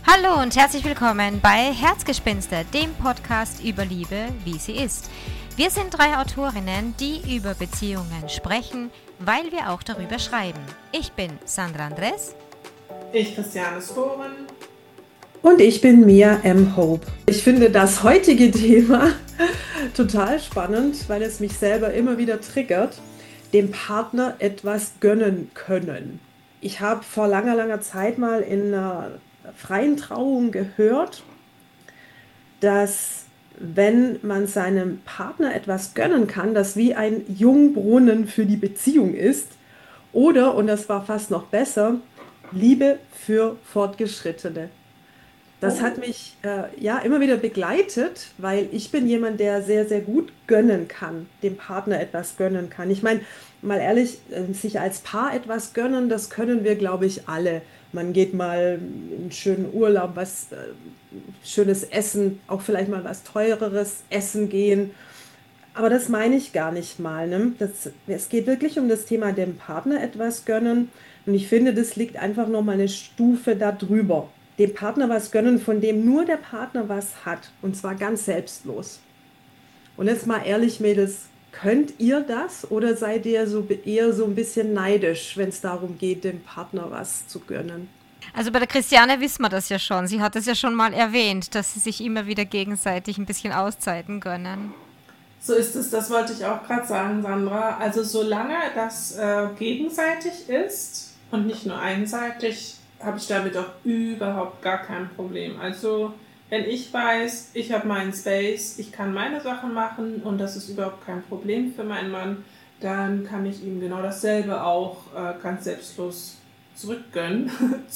Hallo und herzlich willkommen bei Herzgespinste, dem Podcast über Liebe, wie sie ist. Wir sind 3 Autorinnen, die über Beziehungen sprechen, weil wir auch darüber schreiben. Ich bin Sandra Andres. Ich Christiane Sporen. Und ich bin Mia M. Hope. Ich finde das heutige Thema total spannend, weil es mich selber immer wieder triggert, dem Partner etwas gönnen können. Ich habe vor langer Zeit mal in einer freien Trauung gehört, dass wenn man seinem Partner etwas gönnen kann, das wie ein Jungbrunnen für die Beziehung ist. Oder, und das war fast noch besser, Liebe für Fortgeschrittene. Das hat mich immer wieder begleitet, weil ich bin jemand, der sehr, sehr gut gönnen kann, dem Partner etwas gönnen kann. Ich meine, mal ehrlich, sich als Paar etwas gönnen, das können wir, glaube ich, alle. Man geht mal in einen schönen Urlaub, schönes Essen, auch vielleicht mal was teureres essen gehen. Aber das meine ich gar nicht mal. Ne? Es geht wirklich um das Thema dem Partner etwas gönnen. Und ich finde, das liegt einfach nochmal eine Stufe darüber. Dem Partner was gönnen, von dem nur der Partner was hat. Und zwar ganz selbstlos. Und jetzt mal ehrlich, Mädels, könnt ihr das oder seid ihr eher so ein bisschen neidisch, wenn es darum geht, dem Partner was zu gönnen? Also bei der Christiane wissen wir das ja schon. Sie hat es ja schon mal erwähnt, dass sie sich immer wieder gegenseitig ein bisschen Auszeiten gönnen. So ist es, das wollte ich auch gerade sagen, Sandra. Also solange das gegenseitig ist und nicht nur einseitig, habe ich damit auch überhaupt gar kein Problem. Also wenn ich weiß, ich habe meinen Space, ich kann meine Sachen machen und das ist überhaupt kein Problem für meinen Mann, dann kann ich ihm genau dasselbe auch ganz selbstlos zurückgönnen.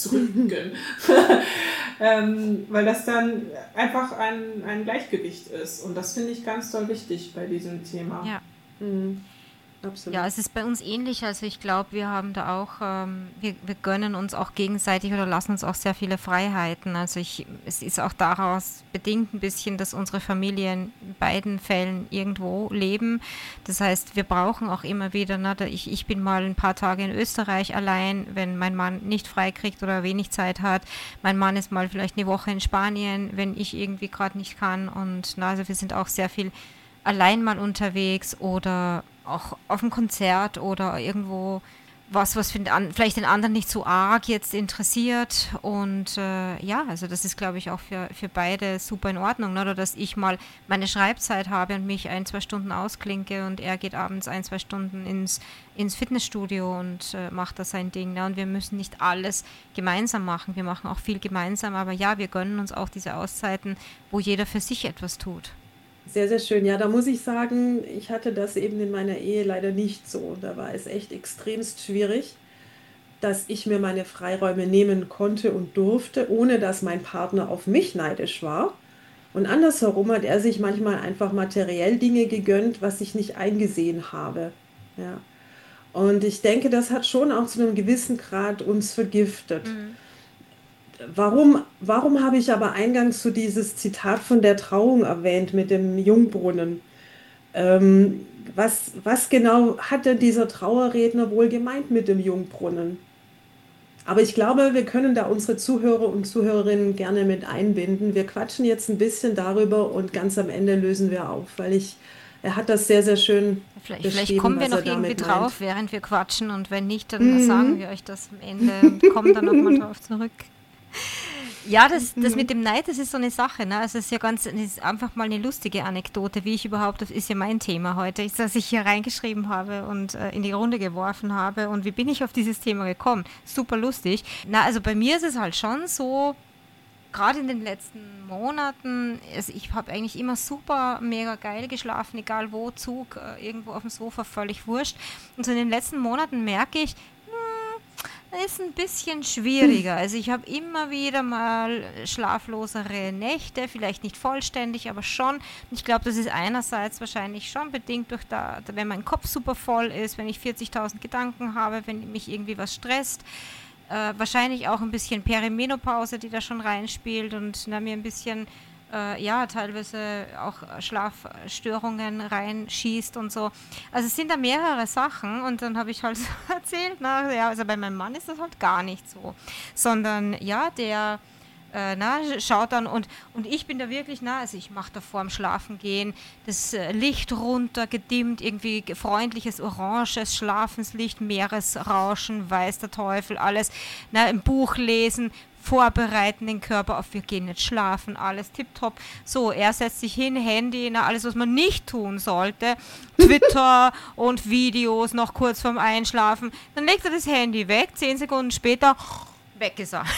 Weil das dann einfach ein Gleichgewicht ist. Und das finde ich ganz doll wichtig bei diesem Thema. Ja. Absolut. Ja, es ist bei uns ähnlich. Also ich glaube, wir haben da auch, wir gönnen uns auch gegenseitig oder lassen uns auch sehr viele Freiheiten. Also es ist auch daraus bedingt ein bisschen, dass unsere Familien in beiden Fällen irgendwo leben. Das heißt, wir brauchen auch immer wieder, ich bin mal ein paar Tage in Österreich allein, wenn mein Mann nicht frei kriegt oder wenig Zeit hat. Mein Mann ist mal vielleicht eine Woche in Spanien, wenn ich irgendwie gerade nicht kann. Und also wir sind auch sehr viel allein mal unterwegs oder auch auf einem Konzert oder irgendwo was vielleicht den anderen nicht so arg jetzt interessiert. Und also das ist, glaube ich, auch für beide super in Ordnung, oder dass ich mal meine Schreibzeit habe und mich 1-2 Stunden ausklinke und er geht abends 1-2 Stunden ins Fitnessstudio und macht da sein Ding. Ne? Und wir müssen nicht alles gemeinsam machen. Wir machen auch viel gemeinsam, aber ja, wir gönnen uns auch diese Auszeiten, wo jeder für sich etwas tut. Sehr, sehr schön. Ja, da muss ich sagen, ich hatte das eben in meiner Ehe leider nicht so. Da war es echt extremst schwierig, dass ich mir meine Freiräume nehmen konnte und durfte, ohne dass mein Partner auf mich neidisch war. Und andersherum hat er sich manchmal einfach materiell Dinge gegönnt, was ich nicht eingesehen habe. Ja. Und ich denke, das hat schon auch zu einem gewissen Grad uns vergiftet. Warum habe ich aber eingangs so dieses Zitat von der Trauung erwähnt mit dem Jungbrunnen? Was genau hat denn dieser Trauerredner wohl gemeint mit dem Jungbrunnen? Aber ich glaube, wir können da unsere Zuhörer und Zuhörerinnen gerne mit einbinden. Wir quatschen jetzt ein bisschen darüber und ganz am Ende lösen wir auf, weil er hat das sehr, sehr schön Vielleicht kommen wir noch irgendwie drauf, während wir quatschen, und wenn nicht, dann sagen wir euch das am Ende und kommen dann nochmal drauf zurück. Ja, das mit dem Neid, das ist so eine Sache, ne? Also es ist das ist einfach mal eine lustige Anekdote, das ist ja mein Thema heute, dass ich hier reingeschrieben habe und in die Runde geworfen habe. Und wie bin ich auf dieses Thema gekommen? Super lustig. Also bei mir ist es halt schon so, gerade in den letzten Monaten, ich habe eigentlich immer super, mega geil geschlafen, egal wo, Zug, irgendwo auf dem Sofa, völlig wurscht. Und so in den letzten Monaten merke ich, ist ein bisschen schwieriger. Also ich habe immer wieder mal schlaflosere Nächte, vielleicht nicht vollständig, aber schon. Ich glaube, das ist einerseits wahrscheinlich schon bedingt durch wenn mein Kopf super voll ist, wenn ich 40.000 Gedanken habe, wenn mich irgendwie was stresst. Wahrscheinlich auch ein bisschen Perimenopause, die da schon reinspielt und mir ein bisschen teilweise auch Schlafstörungen reinschießt und so. Also es sind da mehrere Sachen, und dann habe ich halt so erzählt, also bei meinem Mann ist das halt gar nicht so, sondern der schaut dann und ich bin da wirklich, also ich mache da vorm Schlafengehen das Licht runter, gedimmt, irgendwie freundliches, oranges Schlafenslicht, Meeresrauschen, weiß der Teufel, alles, im Buch lesen, vorbereiten den Körper auf, wir gehen jetzt schlafen, alles tipptopp. So, er setzt sich hin, Handy, alles, was man nicht tun sollte, Twitter und Videos noch kurz vorm Einschlafen, dann legt er das Handy weg, 10 Sekunden später, weg ist er.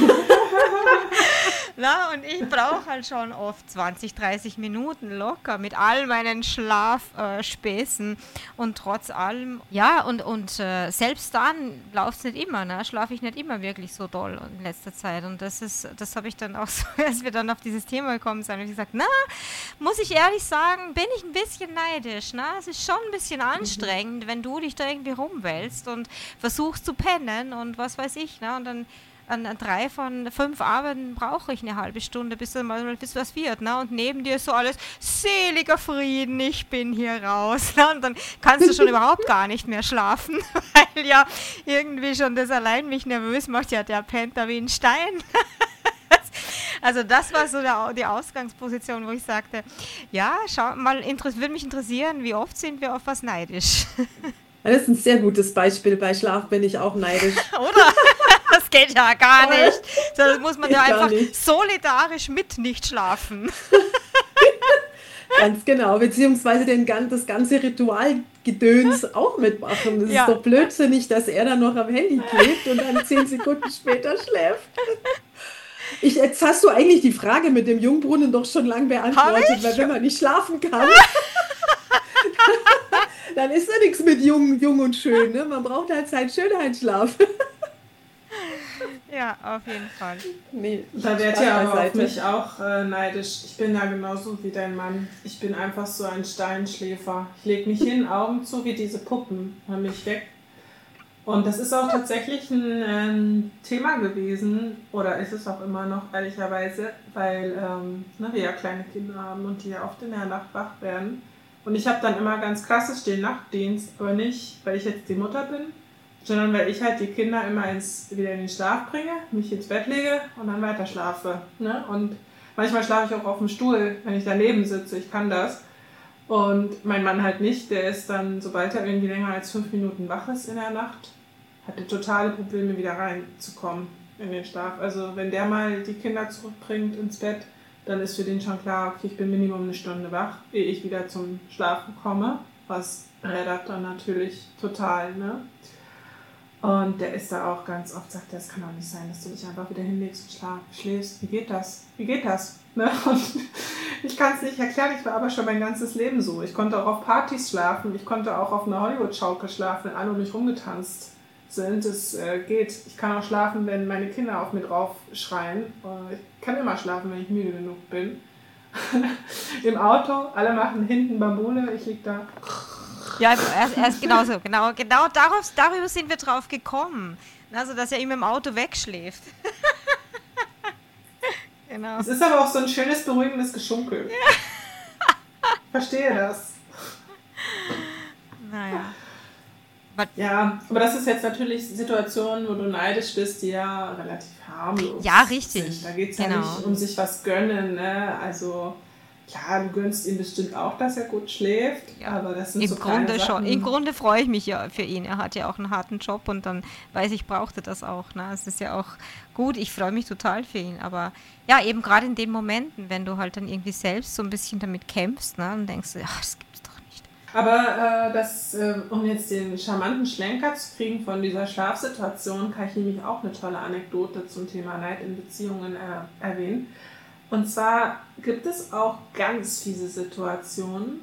Und ich brauche halt schon oft 20, 30 Minuten locker mit all meinen Schlafspäßen und trotz allem, und selbst dann läuft es nicht immer, schlafe ich nicht immer wirklich so doll in letzter Zeit und das habe ich dann auch so, als wir dann auf dieses Thema gekommen sind, habe ich gesagt, muss ich ehrlich sagen, bin ich ein bisschen neidisch, es ist schon ein bisschen anstrengend, wenn du dich da irgendwie rumwälzt und versuchst zu pennen und was weiß ich, und dann an 3 von 5 Abenden brauche ich eine halbe Stunde, bis was wird. Und neben dir ist so alles seliger Frieden, ich bin hier raus. Und dann kannst du schon überhaupt gar nicht mehr schlafen, weil ja irgendwie schon das allein mich nervös macht. Ja, der pennt da wie ein Stein. Also das war so die Ausgangsposition, wo ich sagte, ja, schau mal, würde mich interessieren, wie oft sind wir auf was neidisch? Das ist ein sehr gutes Beispiel. Bei Schlaf bin ich auch neidisch. Oder? Das geht ja gar nicht. Das muss man ja einfach solidarisch mit nicht schlafen. Ganz genau, beziehungsweise das ganze Ritualgedöns auch mitmachen. Das ist doch blödsinnig, dass er dann noch am Handy klebt und dann 10 Sekunden später schläft. Jetzt hast du eigentlich die Frage mit dem Jungbrunnen doch schon lange beantwortet, weil wenn man nicht schlafen kann, dann ist da nichts mit jung und schön. Ne? Man braucht halt seinen Schönheitsschlaf. Ja, auf jeden Fall. Nee, da werdet ihr aber auf mich auch neidisch. Ich bin ja genauso wie dein Mann. Ich bin einfach so ein Steinschläfer. Ich lege mich hin, Augen zu, wie diese Puppen, höre mich weg. Und das ist auch tatsächlich ein Thema gewesen, oder ist es auch immer noch, ehrlicherweise, weil wir ja kleine Kinder haben und die ja oft in der Nacht wach werden. Und ich habe dann immer ganz klassisch den Nachtdienst, aber nicht, weil ich jetzt die Mutter bin, sondern weil ich halt die Kinder immer wieder in den Schlaf bringe, mich ins Bett lege und dann weiter schlafe. Ne? Und manchmal schlafe ich auch auf dem Stuhl, wenn ich daneben sitze, ich kann das. Und mein Mann halt nicht, der ist dann, sobald er irgendwie länger als 5 Minuten wach ist in der Nacht, hat er totale Probleme, wieder reinzukommen in den Schlaf. Also wenn der mal die Kinder zurückbringt ins Bett, dann ist für den schon klar, okay, ich bin Minimum eine Stunde wach, ehe ich wieder zum Schlafen komme, was reddert dann natürlich total, ne? Und der ist da auch ganz oft, sagt, das kann doch nicht sein, dass du dich einfach wieder hinlegst und schläfst. Wie geht das? Ne? Und ich kann es nicht erklären, ich war aber schon mein ganzes Leben so. Ich konnte auch auf Partys schlafen, ich konnte auch auf einer Hollywood-Schaukel schlafen, wenn alle um mich rumgetanzt sind. Es geht. Ich kann auch schlafen, wenn meine Kinder auf mir drauf schreien. Ich kann immer schlafen, wenn ich müde genug bin. Im Auto, alle machen hinten Bambule, ich lieg da. Ja, erst genauso. Genau darüber sind wir drauf gekommen. Also, dass er immer im Auto wegschläft. Genau. Es ist aber auch so ein schönes, beruhigendes Geschunkel. Ja. Verstehe das. Naja. Ja, aber das ist jetzt natürlich Situationen, wo du neidisch bist, die ja relativ harmlos ja, richtig. sind. Da geht es ja nicht um sich was gönnen, ne? Also klar, du gönnst ihm bestimmt auch, dass er gut schläft, ja, aber das sind so kleine Sachen. Schon. Im Grunde freue ich mich ja für ihn. Er hat ja auch einen harten Job und dann weiß ich, brauchte das auch. Ne? Es ist ja auch gut, ich freue mich total für ihn. Aber ja, eben gerade in den Momenten, wenn du halt dann irgendwie selbst so ein bisschen damit kämpfst, ne? Und denkst, ja, das gibt's doch nicht. Aber um jetzt den charmanten Schlenker zu kriegen von dieser Schlafsituation, kann ich nämlich auch eine tolle Anekdote zum Thema Neid in Beziehungen erwähnen. Und zwar gibt es auch ganz fiese Situationen,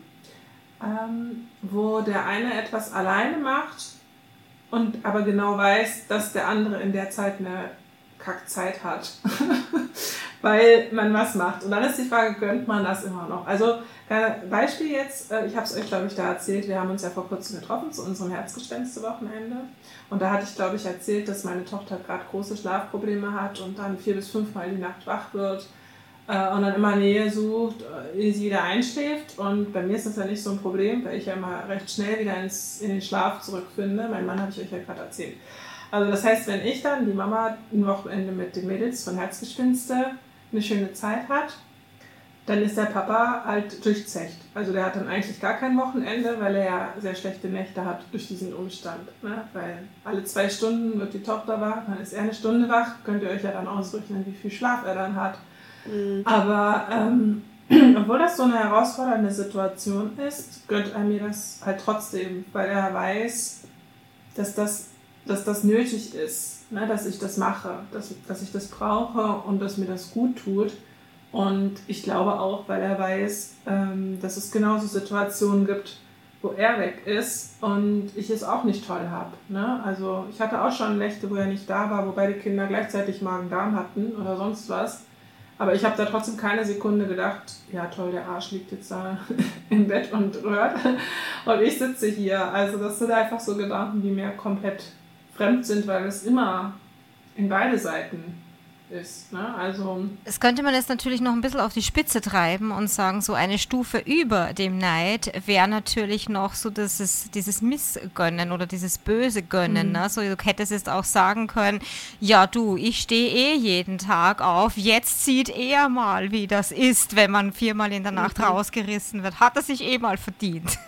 wo der eine etwas alleine macht und aber genau weiß, dass der andere in der Zeit eine Kackzeit hat, weil man was macht. Und dann ist die Frage, gönnt man das immer noch? Also Beispiel jetzt, ich habe es euch, glaube ich, da erzählt, wir haben uns ja vor kurzem getroffen zu unserem Herzgespenste-Wochenende. Und da hatte ich, glaube ich, erzählt, dass meine Tochter gerade große Schlafprobleme hat und dann 4 bis 5 Mal die Nacht wach wird. Und dann immer Nähe sucht, ehe sie wieder einschläft. Und bei mir ist das ja nicht so ein Problem, weil ich ja immer recht schnell wieder in den Schlaf zurückfinde. Mein Mann habe ich euch ja gerade erzählt. Also das heißt, wenn ich dann, die Mama, ein Wochenende mit den Mädels von Herzgespinste eine schöne Zeit hat, dann ist der Papa halt durchzecht. Also der hat dann eigentlich gar kein Wochenende, weil er ja sehr schlechte Nächte hat durch diesen Umstand. Ne? Weil alle 2 Stunden wird die Tochter wach, dann ist er eine Stunde wach, könnt ihr euch ja dann ausrechnen, wie viel Schlaf er dann hat. Mhm. Aber obwohl das so eine herausfordernde Situation ist, gönnt er mir das halt trotzdem, weil er weiß, dass das nötig ist, ne? Dass ich das mache, dass ich das brauche und dass mir das gut tut. Und ich glaube auch, weil er weiß, dass es genauso Situationen gibt, wo er weg ist und ich es auch nicht toll habe. Ne? Also ich hatte auch schon Nächte, wo er nicht da war, wo beide Kinder gleichzeitig Magen-Darm hatten oder sonst was. Aber ich habe da trotzdem keine Sekunde gedacht, ja toll, der Arsch liegt jetzt da im Bett und rührt und ich sitze hier. Also das sind einfach so Gedanken, die mir komplett fremd sind, weil es immer in beide Seiten ist. Ne? Also es könnte man jetzt natürlich noch ein bisschen auf die Spitze treiben und sagen, so eine Stufe über dem Neid wäre natürlich noch so dieses Missgönnen oder dieses böse Gönnen. Ne? So, du hättest jetzt auch sagen können, ja du, ich stehe jeden Tag auf, jetzt sieht er mal, wie das ist, wenn man 4-mal in der Nacht rausgerissen wird. Hat er sich mal verdient.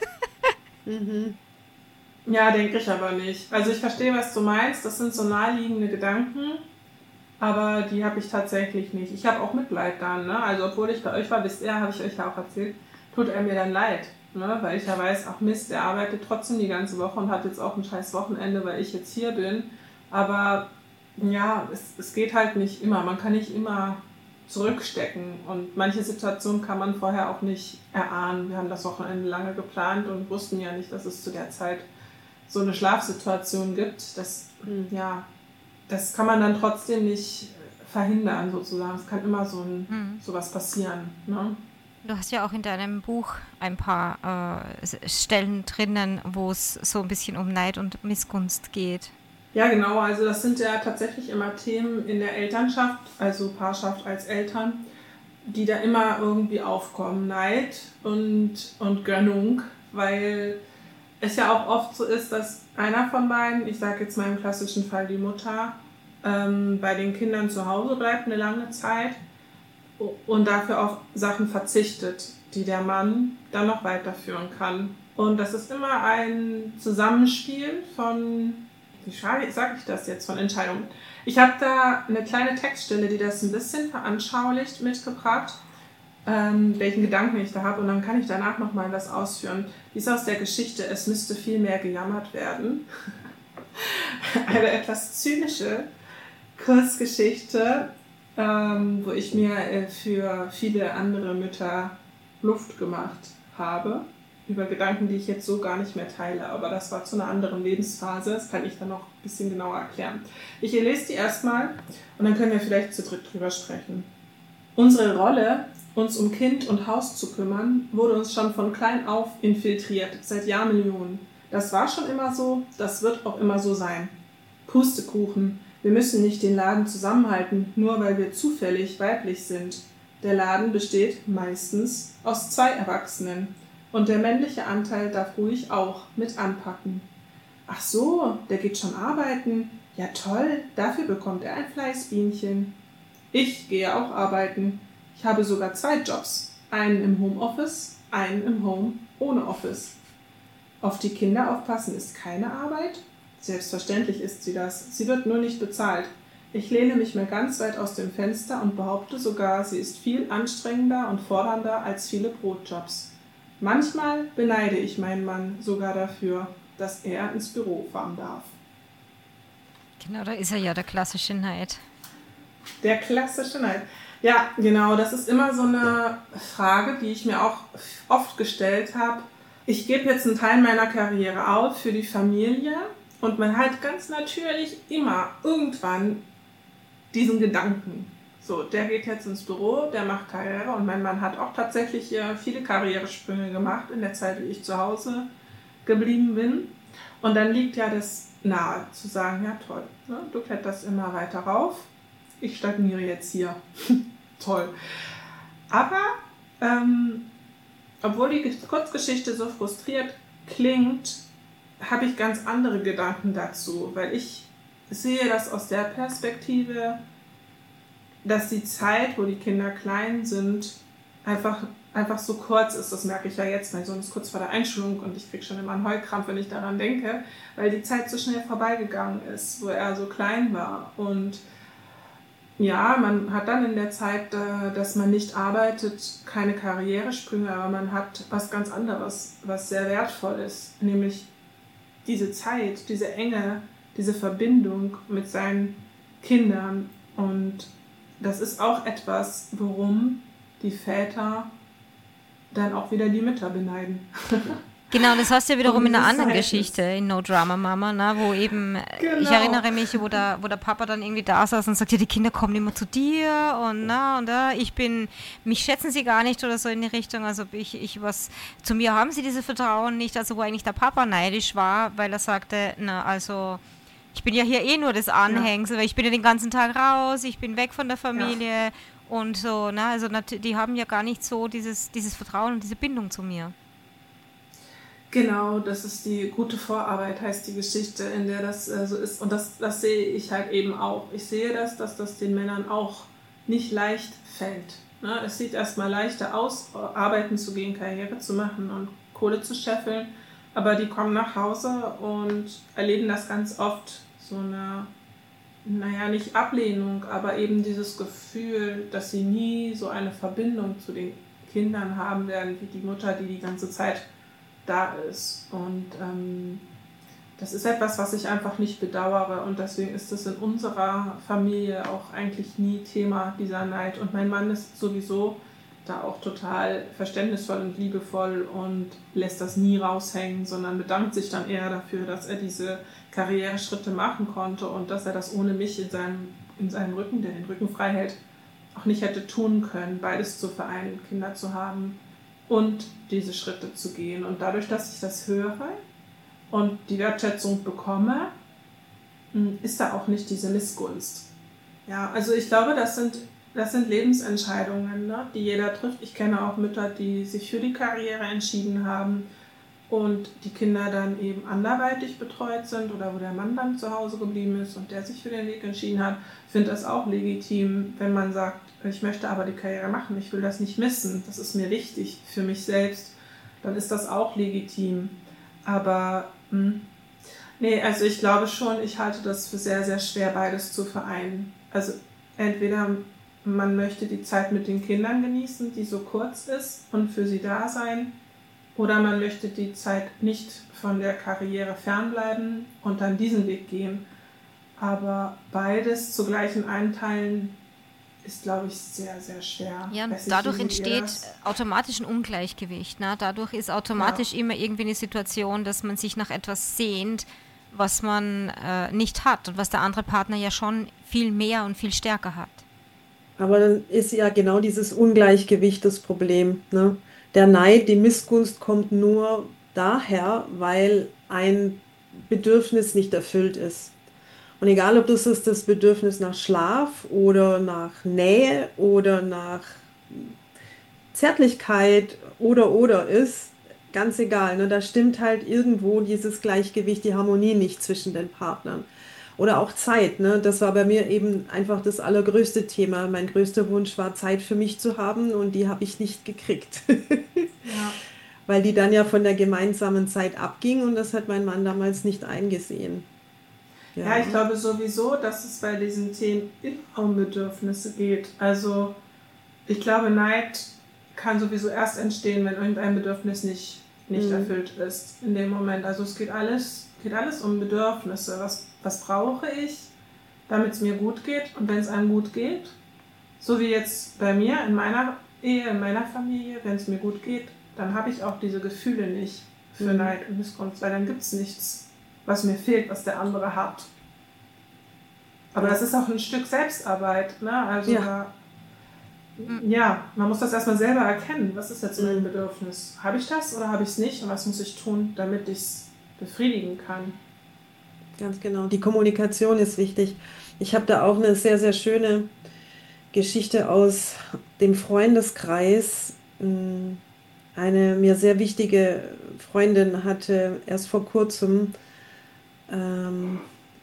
Ja, denke ich aber nicht. Also ich verstehe, was du meinst. Das sind so naheliegende Gedanken. Aber die habe ich tatsächlich nicht. Ich habe auch Mitleid dann, ne? Also obwohl ich bei euch war, wisst ihr, habe ich euch ja auch erzählt, tut er mir dann leid, ne? Weil ich ja weiß, ach Mist, er arbeitet trotzdem die ganze Woche und hat jetzt auch ein scheiß Wochenende, weil ich jetzt hier bin. Aber ja, es geht halt nicht immer. Man kann nicht immer zurückstecken und manche Situationen kann man vorher auch nicht erahnen. Wir haben das Wochenende lange geplant und wussten ja nicht, dass es zu der Zeit so eine Schlafsituation gibt. Das kann man dann trotzdem nicht verhindern, sozusagen. Es kann immer sowas passieren. Ne? Du hast ja auch in deinem Buch ein paar Stellen drinnen, wo es so ein bisschen um Neid und Missgunst geht. Ja, genau. Also das sind ja tatsächlich immer Themen in der Elternschaft, also Paarschaft als Eltern, die da immer irgendwie aufkommen. Neid und Gönnung, weil es ja auch oft so ist, dass einer von beiden, ich sage jetzt mal im klassischen Fall die Mutter, bei den Kindern zu Hause bleibt eine lange Zeit und dafür auf Sachen verzichtet, die der Mann dann noch weiterführen kann. Und das ist immer ein Zusammenspiel von, wie sage ich das jetzt, von Entscheidungen. Ich habe da eine kleine Textstelle, die das ein bisschen veranschaulicht, mitgebracht, welchen Gedanken ich da habe, und dann kann ich danach nochmal was ausführen. Die ist aus der Geschichte Es müsste viel mehr gejammert werden. Eine etwas zynische Kurzgeschichte, wo ich mir für viele andere Mütter Luft gemacht habe, über Gedanken, die ich jetzt so gar nicht mehr teile, aber das war zu einer anderen Lebensphase, das kann ich dann noch ein bisschen genauer erklären. Ich lese die erstmal und dann können wir vielleicht zu dritt drüber sprechen. Unsere Rolle, uns um Kind und Haus zu kümmern, wurde uns schon von klein auf infiltriert, seit Jahrmillionen. Das war schon immer so, das wird auch immer so sein. Pustekuchen, wir müssen nicht den Laden zusammenhalten, nur weil wir zufällig weiblich sind. Der Laden besteht meistens aus 2 Erwachsenen und der männliche Anteil darf ruhig auch mit anpacken. Ach so, der geht schon arbeiten. Ja toll, dafür bekommt er ein Fleißbienchen. Ich gehe auch arbeiten. Ich habe sogar 2 Jobs, einen im Homeoffice, einen im Home ohne Office. Auf die Kinder aufpassen ist keine Arbeit? Selbstverständlich ist sie das. Sie wird nur nicht bezahlt. Ich lehne mich mal ganz weit aus dem Fenster und behaupte sogar, sie ist viel anstrengender und fordernder als viele Brotjobs. Manchmal beneide ich meinen Mann sogar dafür, dass er ins Büro fahren darf. Genau, da ist er ja, der klassische Neid. Der klassische Neid. Ja, genau, das ist immer so eine Frage, die ich mir auch oft gestellt habe. Ich gebe jetzt einen Teil meiner Karriere auf für die Familie und man hat ganz natürlich immer irgendwann diesen Gedanken. So, der geht jetzt ins Büro, der macht Karriere und mein Mann hat auch tatsächlich viele Karrieresprünge gemacht in der Zeit, wie ich zu Hause geblieben bin. Und dann liegt ja das nahe, zu sagen, ja toll, ne, du kletterst immer weiter rauf, ich stagniere jetzt hier. Toll. Aber obwohl die Kurzgeschichte so frustriert klingt, habe ich ganz andere Gedanken dazu, weil ich sehe das aus der Perspektive, dass die Zeit, wo die Kinder klein sind, einfach so kurz ist. Das merke ich ja jetzt. Mein Sohn ist kurz vor der Einschulung und ich kriege schon immer einen Heulkrampf, wenn ich daran denke, weil die Zeit so schnell vorbeigegangen ist, wo er so klein war. Und ja, man hat dann in der Zeit, dass man nicht arbeitet, keine Karrieresprünge, aber man hat was ganz anderes, was sehr wertvoll ist, nämlich diese Zeit, diese Enge, diese Verbindung mit seinen Kindern. Und das ist auch etwas, worum die Väter dann auch wieder die Mütter beneiden. Genau, das hast du ja wiederum in einer anderen Geschichte, in No Drama Mama, ne, wo eben, genau. Ich erinnere mich, wo der Papa dann irgendwie da saß und sagt, ja, die Kinder kommen immer zu dir und mich schätzen sie gar nicht oder so in die Richtung, also zu mir haben sie dieses Vertrauen nicht, also wo eigentlich der Papa neidisch war, weil er sagte, also ich bin ja hier eh nur das Anhängsel, weil ich bin ja den ganzen Tag raus, ich bin weg von der Familie und so, ne, also die haben ja gar nicht so dieses Vertrauen und diese Bindung zu mir. Genau, das ist die gute Vorarbeit, heißt die Geschichte, in der das so ist. Und das sehe ich halt eben auch. Ich sehe dass das den Männern auch nicht leicht fällt. Ne? Es sieht erstmal leichter aus, arbeiten zu gehen, Karriere zu machen und Kohle zu scheffeln. Aber die kommen nach Hause und erleben das ganz oft, so eine, nicht Ablehnung, aber eben dieses Gefühl, dass sie nie so eine Verbindung zu den Kindern haben werden, wie die Mutter, die ganze Zeit da ist. Und das ist etwas, was ich einfach nicht bedauere und deswegen ist es in unserer Familie auch eigentlich nie Thema, dieser Neid. Und mein Mann ist sowieso da auch total verständnisvoll und liebevoll und lässt das nie raushängen, sondern bedankt sich dann eher dafür, dass er diese Karriereschritte machen konnte und dass er das ohne mich in seinem Rücken, der den Rücken frei hält, auch nicht hätte tun können, beides zu vereinen, Kinder zu haben und diese Schritte zu gehen. Und dadurch, dass ich das höre und die Wertschätzung bekomme, ist da auch nicht diese Missgunst. Ja, also ich glaube, das sind Lebensentscheidungen, ne, die jeder trifft. Ich kenne auch Mütter, die sich für die Karriere entschieden haben und die Kinder dann eben anderweitig betreut sind oder wo der Mann dann zu Hause geblieben ist und der sich für den Weg entschieden hat. Ich finde das auch legitim, wenn man sagt, ich möchte aber die Karriere machen, ich will das nicht missen, das ist mir wichtig für mich selbst, dann ist das auch legitim. Aber also ich glaube schon, ich halte das für sehr, sehr schwer, beides zu vereinen. Also entweder man möchte die Zeit mit den Kindern genießen, die so kurz ist und für sie da sein, oder man möchte die Zeit nicht von der Karriere fernbleiben und dann diesen Weg gehen. Aber beides zu gleichen einteilen ist, glaube ich, sehr, sehr schwer. Ja, dadurch entsteht automatisch ein Ungleichgewicht. Ne? Dadurch ist automatisch immer irgendwie eine Situation, dass man sich nach etwas sehnt, was man nicht hat und was der andere Partner ja schon viel mehr und viel stärker hat. Aber dann ist ja genau dieses Ungleichgewicht das Problem. Ne? Der Neid, die Missgunst kommt nur daher, weil ein Bedürfnis nicht erfüllt ist. Und egal, ob das Bedürfnis nach Schlaf oder nach Nähe oder nach Zärtlichkeit oder ist, ganz egal, ne? Da stimmt halt irgendwo dieses Gleichgewicht, die Harmonie nicht zwischen den Partnern. Oder auch Zeit, ne? Das war bei mir eben einfach das allergrößte Thema. Mein größter Wunsch war, Zeit für mich zu haben und die habe ich nicht gekriegt. Ja. Weil die dann ja von der gemeinsamen Zeit abging und das hat mein Mann damals nicht eingesehen. Ja, ich glaube sowieso, dass es bei diesen Themen immer um Bedürfnisse geht. Also ich glaube, Neid kann sowieso erst entstehen, wenn irgendein Bedürfnis nicht erfüllt ist in dem Moment. Also es geht alles um Bedürfnisse. Was brauche ich, damit es mir gut geht? Und wenn es einem gut geht, so wie jetzt bei mir, in meiner Ehe, in meiner Familie, wenn es mir gut geht, dann habe ich auch diese Gefühle nicht für Neid und Missgunst, weil dann gibt es nichts, was mir fehlt, was der andere hat. Aber das ist auch ein Stück Selbstarbeit, ne? Also man muss das erstmal selber erkennen. Was ist jetzt mein Bedürfnis? Habe ich das oder habe ich es nicht? Und was muss ich tun, damit ich es befriedigen kann? Ganz genau. Die Kommunikation ist wichtig. Ich habe da auch eine sehr, sehr schöne Geschichte aus dem Freundeskreis. Eine mir sehr wichtige Freundin hatte erst vor kurzem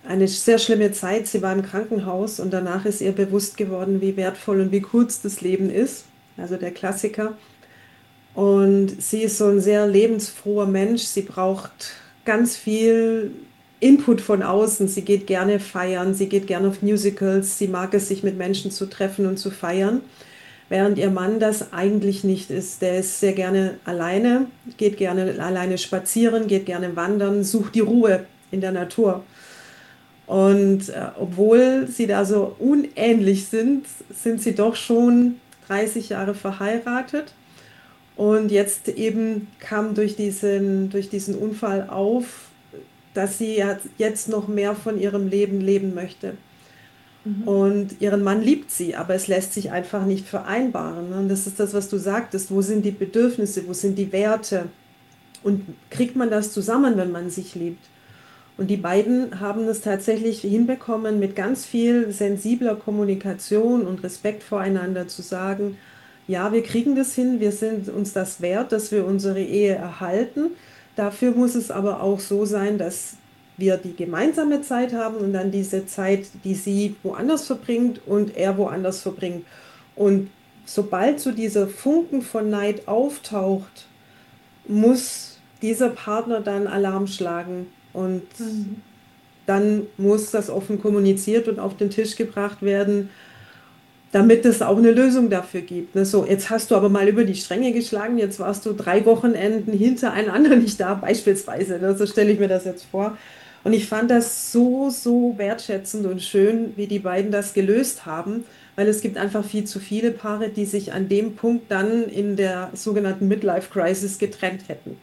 eine sehr schlimme Zeit. Sie war im Krankenhaus und danach ist ihr bewusst geworden, wie wertvoll und wie kurz das Leben ist. Also der Klassiker. Und sie ist so ein sehr lebensfroher Mensch. Sie braucht ganz viel Input von außen. Sie geht gerne feiern, sie geht gerne auf Musicals, sie mag es, sich mit Menschen zu treffen und zu feiern, während ihr Mann das eigentlich nicht ist. Der ist sehr gerne alleine, geht gerne alleine spazieren, geht gerne wandern, sucht die Ruhe in der Natur. Und obwohl sie da so unähnlich sind, sind sie doch schon 30 Jahre verheiratet. Und jetzt eben kam durch diesen Unfall auf, dass sie jetzt noch mehr von ihrem Leben leben möchte. Und ihren Mann liebt sie, aber es lässt sich einfach nicht vereinbaren. Und das ist das, was du sagtest. Wo sind die Bedürfnisse? Wo sind die Werte? Und kriegt man das zusammen, wenn man sich liebt? Und die beiden haben es tatsächlich hinbekommen, mit ganz viel sensibler Kommunikation und Respekt voreinander zu sagen, ja, wir kriegen das hin, wir sind uns das wert, dass wir unsere Ehe erhalten. Dafür muss es aber auch so sein, dass wir die gemeinsame Zeit haben und dann diese Zeit, die sie woanders verbringt und er woanders verbringt. Und sobald so dieser Funken von Neid auftaucht, muss dieser Partner dann Alarm schlagen und dann muss das offen kommuniziert und auf den Tisch gebracht werden, damit es auch eine Lösung dafür gibt. Ne? So, jetzt hast du aber mal über die Stränge geschlagen, jetzt warst du 3 Wochenenden hintereinander nicht da, beispielsweise. Ne? So stelle ich mir das jetzt vor. Und ich fand das so, so wertschätzend und schön, wie die beiden das gelöst haben, weil es gibt einfach viel zu viele Paare, die sich an dem Punkt dann in der sogenannten Midlife-Crisis getrennt hätten.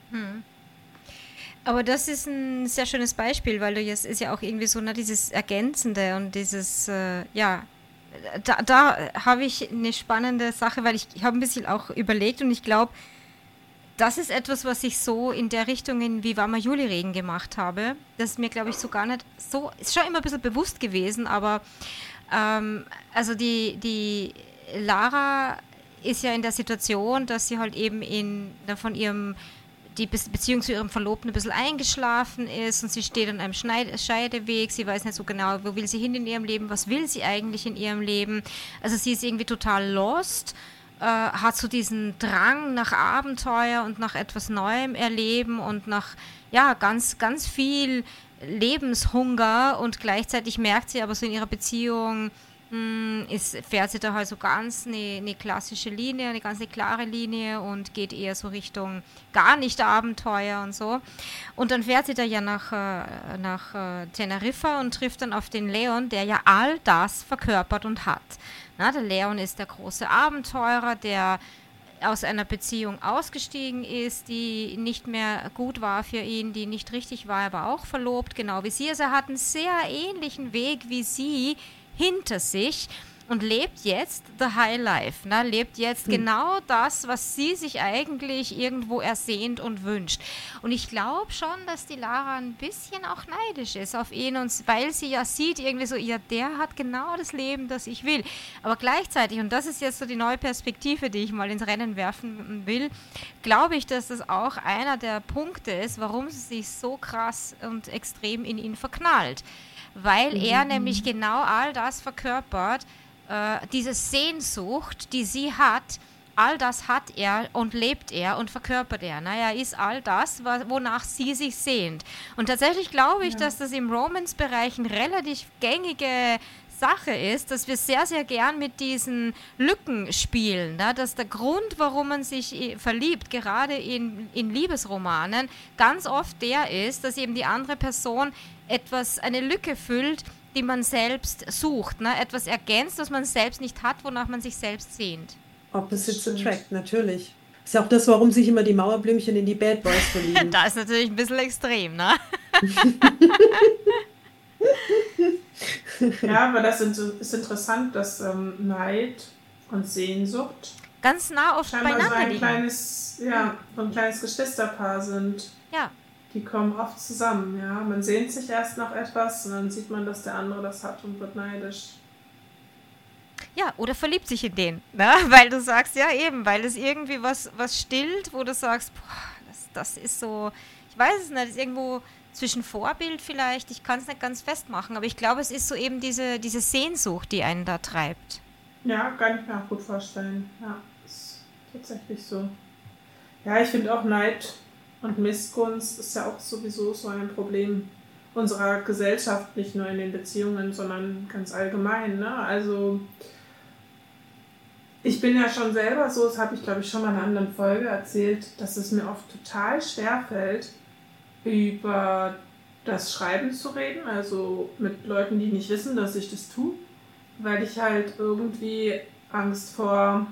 Aber das ist ein sehr schönes Beispiel, weil du jetzt ist ja auch irgendwie so dieses Ergänzende und dieses, da habe ich eine spannende Sache, weil ich habe ein bisschen auch überlegt und ich glaube, das ist etwas, was ich so in der Richtung in Wie warmer Juliregen gemacht habe. Das ist mir, glaube ich, so gar nicht so, ist schon immer ein bisschen bewusst gewesen, aber also die Lara ist ja in der Situation, dass sie halt eben von ihrem die Beziehung zu ihrem Verlobten ein bisschen eingeschlafen ist und sie steht an einem Scheideweg, sie weiß nicht so genau, wo will sie hin in ihrem Leben, was will sie eigentlich in ihrem Leben. Also sie ist irgendwie total lost, hat so diesen Drang nach Abenteuer und nach etwas Neuem erleben und nach ganz, ganz viel Lebenshunger und gleichzeitig merkt sie aber so in ihrer Beziehung, fährt sie da halt so ganz eine klassische Linie, eine ganz klare Linie und geht eher so Richtung gar nicht Abenteuer und so. Und dann fährt sie da ja nach Teneriffa und trifft dann auf den Leon, der ja all das verkörpert und hat. Na, der Leon ist der große Abenteurer, der aus einer Beziehung ausgestiegen ist, die nicht mehr gut war für ihn, die nicht richtig war, aber auch verlobt, genau wie sie. Also er hat einen sehr ähnlichen Weg wie sie hinter sich und lebt jetzt the high life, ne? Lebt jetzt genau das, was sie sich eigentlich irgendwo ersehnt und wünscht. Und ich glaube schon, dass die Lara ein bisschen auch neidisch ist auf ihn, und weil sie ja sieht irgendwie so, ja, der hat genau das Leben, das ich will. Aber gleichzeitig, und das ist jetzt so die neue Perspektive, die ich mal ins Rennen werfen will, glaube ich, dass das auch einer der Punkte ist, warum sie sich so krass und extrem in ihn verknallt. Weil er nämlich genau all das verkörpert, diese Sehnsucht, die sie hat, all das hat er und lebt er und verkörpert er. Er ist all das, wonach sie sich sehnt. Und tatsächlich glaube ich, dass das im Romance-Bereich eine relativ gängige Sache ist, dass wir sehr, sehr gern mit diesen Lücken spielen. Dass der Grund, warum man sich verliebt, gerade in Liebesromanen, ganz oft der ist, dass eben die andere Person eine Lücke füllt, die man selbst sucht, etwas ergänzt, das man selbst nicht hat, wonach man sich selbst sehnt. Opposites attract, natürlich. Ist ja auch das, warum sich immer die Mauerblümchen in die Bad Boys verlieben. Das ist natürlich ein bisschen extrem, ne? Ja, aber das ist interessant, dass Neid und Sehnsucht ganz nah oft beieinander liegen. So ein kleines Geschwisterpaar sind. Ja. Die kommen oft zusammen, ja. Man sehnt sich erst nach etwas und dann sieht man, dass der andere das hat und wird neidisch. Ja, oder verliebt sich in den, ne? Weil du sagst, ja eben, weil es irgendwie was stillt, wo du sagst, boah, das ist so, ich weiß es nicht, ist irgendwo zwischen Vorbild vielleicht, ich kann es nicht ganz festmachen, aber ich glaube, es ist so eben diese Sehnsucht, die einen da treibt. Ja, kann ich mir auch gut vorstellen. Ja, ist tatsächlich so. Ja, ich finde auch Neid und Missgunst ist ja auch sowieso so ein Problem unserer Gesellschaft, nicht nur in den Beziehungen, sondern ganz allgemein. Ne? Also ich bin ja schon selber so, das habe ich glaube ich schon mal in einer anderen Folge erzählt, dass es mir oft total schwer fällt, über das Schreiben zu reden, also mit Leuten, die nicht wissen, dass ich das tue, weil ich halt irgendwie Angst vor,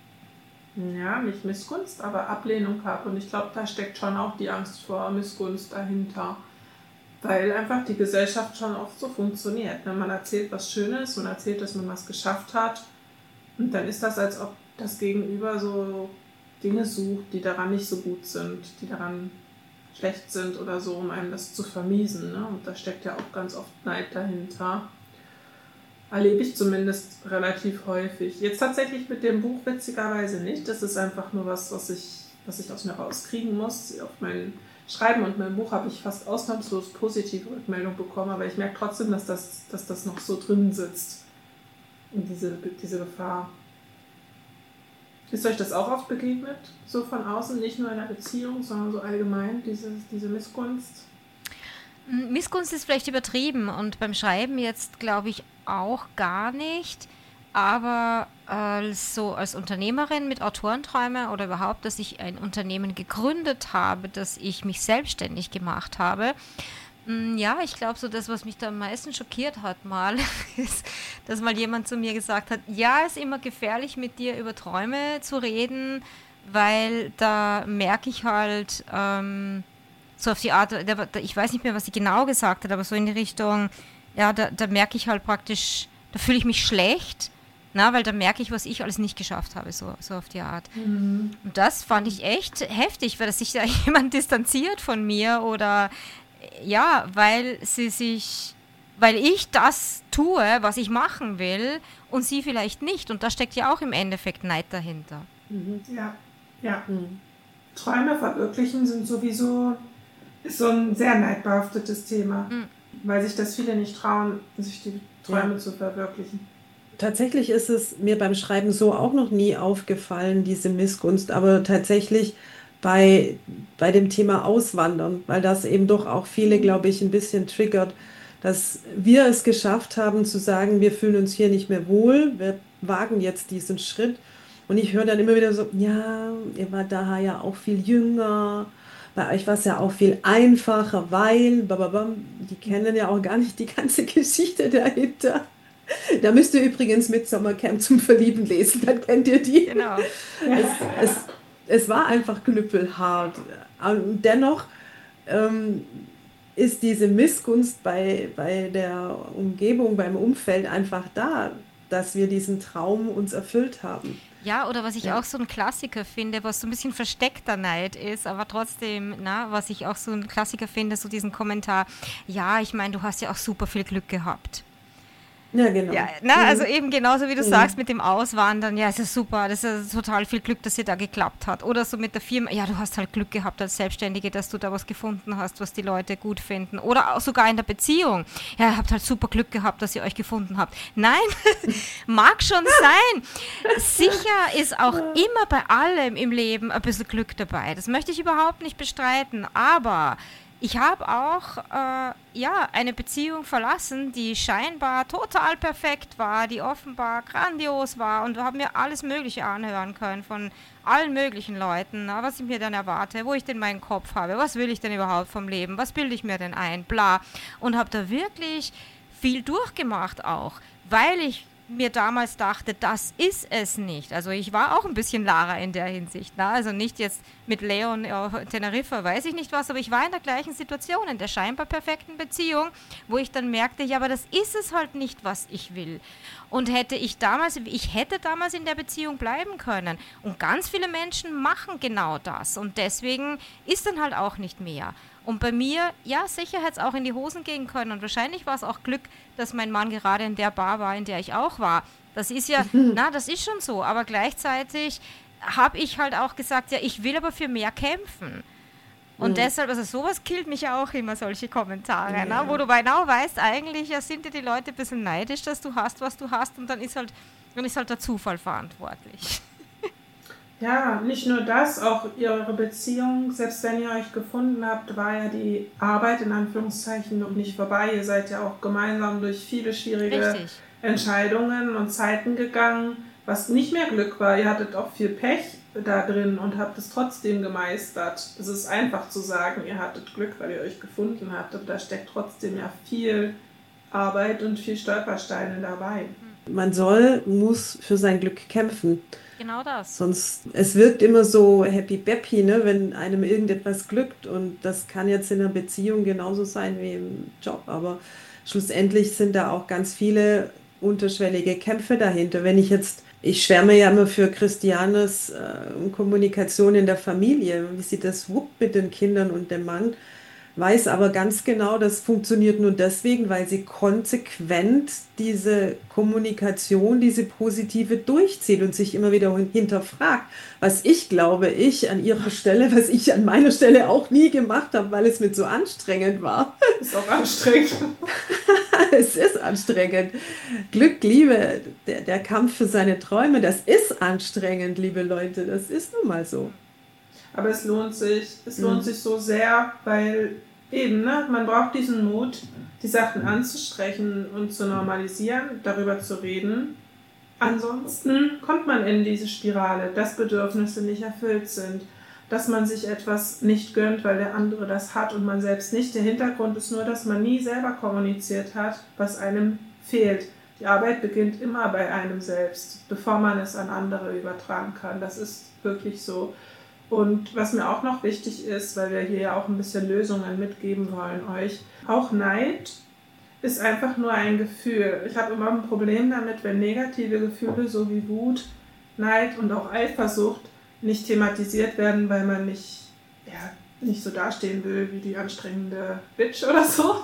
ja, nicht Missgunst, aber Ablehnung habe. Und ich glaube, da steckt schon auch die Angst vor Missgunst dahinter. Weil einfach die Gesellschaft schon oft so funktioniert. Man erzählt was Schönes, man erzählt, dass man was geschafft hat. Und dann ist das, als ob das Gegenüber so Dinge sucht, die daran nicht so gut sind, die daran schlecht sind oder so, um einem das zu vermiesen. Ne? Und da steckt ja auch ganz oft Neid dahinter. Erlebe ich zumindest relativ häufig. Jetzt tatsächlich mit dem Buch witzigerweise nicht. Das ist einfach nur was ich aus mir rauskriegen muss. Auf mein Schreiben und mein Buch habe ich fast ausnahmslos positive Rückmeldung bekommen, aber ich merke trotzdem, dass das noch so drin sitzt. Und diese Gefahr. Ist euch das auch oft begegnet? So von außen, nicht nur in einer Beziehung, sondern so allgemein, diese Missgunst? Missgunst ist vielleicht übertrieben und beim Schreiben jetzt glaube ich auch gar nicht, aber als Unternehmerin mit Autorenträume oder überhaupt, dass ich ein Unternehmen gegründet habe, dass ich mich selbstständig gemacht habe. Ja, ich glaube so, das, was mich da am meisten schockiert hat mal, ist, dass mal jemand zu mir gesagt hat, ja, es ist immer gefährlich mit dir über Träume zu reden, weil da merke ich halt so auf die Art, ich weiß nicht mehr, was sie genau gesagt hat, aber so in die Richtung, ja, da merke ich halt praktisch, da fühle ich mich schlecht, weil da merke ich, was ich alles nicht geschafft habe, so auf die Art. Mhm. Und das fand ich echt heftig, weil sich da jemand distanziert von mir oder ja, weil ich das tue, was ich machen will und sie vielleicht nicht. Und da steckt ja auch im Endeffekt Neid dahinter. Mhm. Ja. Mhm. Träume verwirklichen sind sowieso so ein sehr neidbehaftetes Thema, weil sich das viele nicht trauen, sich die Träume zu verwirklichen. Tatsächlich ist es mir beim Schreiben so auch noch nie aufgefallen, diese Missgunst, aber tatsächlich bei dem Thema Auswandern, weil das eben doch auch viele, glaube ich, ein bisschen triggert, dass wir es geschafft haben zu sagen, wir fühlen uns hier nicht mehr wohl, wir wagen jetzt diesen Schritt. Und ich höre dann immer wieder so, ja, ihr wart da ja auch viel jünger, bei euch war es ja auch viel einfacher, weil, die kennen ja auch gar nicht die ganze Geschichte dahinter. Da müsst ihr übrigens Midsommercamp zum Verlieben lesen, dann kennt ihr die. Genau. Es war einfach knüppelhart. Und dennoch ist diese Missgunst bei der Umgebung, beim Umfeld einfach da, dass wir diesen Traum uns erfüllt haben. Ja, oder was ich auch so ein Klassiker finde, was so ein bisschen versteckter Neid ist, aber trotzdem, was ich auch so ein Klassiker finde, so diesen Kommentar, ja, ich meine, du hast ja auch super viel Glück gehabt. Ja, genau. Ja, also eben genauso wie du sagst mit dem Auswandern, ja, es ist super, das ist total viel Glück, dass dir da geklappt hat. Oder so mit der Firma, ja, du hast halt Glück gehabt als Selbstständige, dass du da was gefunden hast, was die Leute gut finden. Oder auch sogar in der Beziehung, ja, ihr habt halt super Glück gehabt, dass ihr euch gefunden habt. Nein, mag schon sein. Sicher ist auch immer bei allem im Leben ein bisschen Glück dabei. Das möchte ich überhaupt nicht bestreiten, aber ich habe auch eine Beziehung verlassen, die scheinbar total perfekt war, die offenbar grandios war und habe mir alles Mögliche anhören können von allen möglichen Leuten, was ich mir dann erwarte, wo ich denn meinen Kopf habe, was will ich denn überhaupt vom Leben, was bilde ich mir denn ein, bla. Und habe da wirklich viel durchgemacht auch, weil ich mir damals dachte, das ist es nicht. Also ich war auch ein bisschen Lara in der Hinsicht. Also nicht jetzt mit Leon auf Teneriffa, weiß ich nicht was, aber ich war in der gleichen Situation, in der scheinbar perfekten Beziehung, wo ich dann merkte, ja, aber das ist es halt nicht, was ich will. Und ich hätte damals in der Beziehung bleiben können. Und ganz viele Menschen machen genau das. Und deswegen ist dann halt auch nicht mehr. Und bei mir, ja, sicher hätte es auch in die Hosen gehen können. Und wahrscheinlich war es auch Glück, dass mein Mann gerade in der Bar war, in der ich auch war. Das ist ja, das ist schon so. Aber gleichzeitig habe ich halt auch gesagt, ja, ich will aber für mehr kämpfen. Und deshalb, also sowas killt mich auch immer, solche Kommentare, ne? Wo du genau weißt, eigentlich sind dir die Leute ein bisschen neidisch, dass du hast, was du hast, und dann ist halt der Zufall verantwortlich. Ja, nicht nur das, auch ihre Beziehung, selbst wenn ihr euch gefunden habt, war ja die Arbeit in Anführungszeichen noch nicht vorbei. Ihr seid ja auch gemeinsam durch viele schwierige Entscheidungen und Zeiten gegangen, was nicht mehr Glück war. Ihr hattet auch viel Pech da drin und habt es trotzdem gemeistert. Es ist einfach zu sagen, ihr hattet Glück, weil ihr euch gefunden habt, aber da steckt trotzdem ja viel Arbeit und viel Stolpersteine dabei. Man muss für sein Glück kämpfen. Genau das. Sonst, es wirkt immer so happy-peppy, ne, wenn einem irgendetwas glückt, und das kann jetzt in einer Beziehung genauso sein wie im Job, aber schlussendlich sind da auch ganz viele unterschwellige Kämpfe dahinter. Ich schwärme ja immer für Christianes Kommunikation in der Familie, wie sie das wuppt mit den Kindern und dem Mann, weiß aber ganz genau, das funktioniert nur deswegen, weil sie konsequent diese Kommunikation, diese positive durchzieht und sich immer wieder hinterfragt, was ich an meiner Stelle auch nie gemacht habe, weil es mir so anstrengend war. Ist auch anstrengend. Es ist anstrengend. Glück, Liebe, der Kampf für seine Träume, das ist anstrengend, liebe Leute, das ist nun mal so. Aber es lohnt sich so sehr, weil eben, ne, man braucht diesen Mut, die Sachen anzusprechen und zu normalisieren, darüber zu reden. Ansonsten kommt man in diese Spirale, dass Bedürfnisse nicht erfüllt sind, dass man sich etwas nicht gönnt, weil der andere das hat und man selbst nicht. Der Hintergrund ist nur, dass man nie selber kommuniziert hat, was einem fehlt. Die Arbeit beginnt immer bei einem selbst, bevor man es an andere übertragen kann. Das ist wirklich so. Und was mir auch noch wichtig ist, weil wir hier ja auch ein bisschen Lösungen mitgeben wollen euch, auch Neid ist einfach nur ein Gefühl. Ich habe immer ein Problem damit, wenn negative Gefühle, so wie Wut, Neid und auch Eifersucht, nicht thematisiert werden, weil man nicht so dastehen will wie die anstrengende Bitch oder so.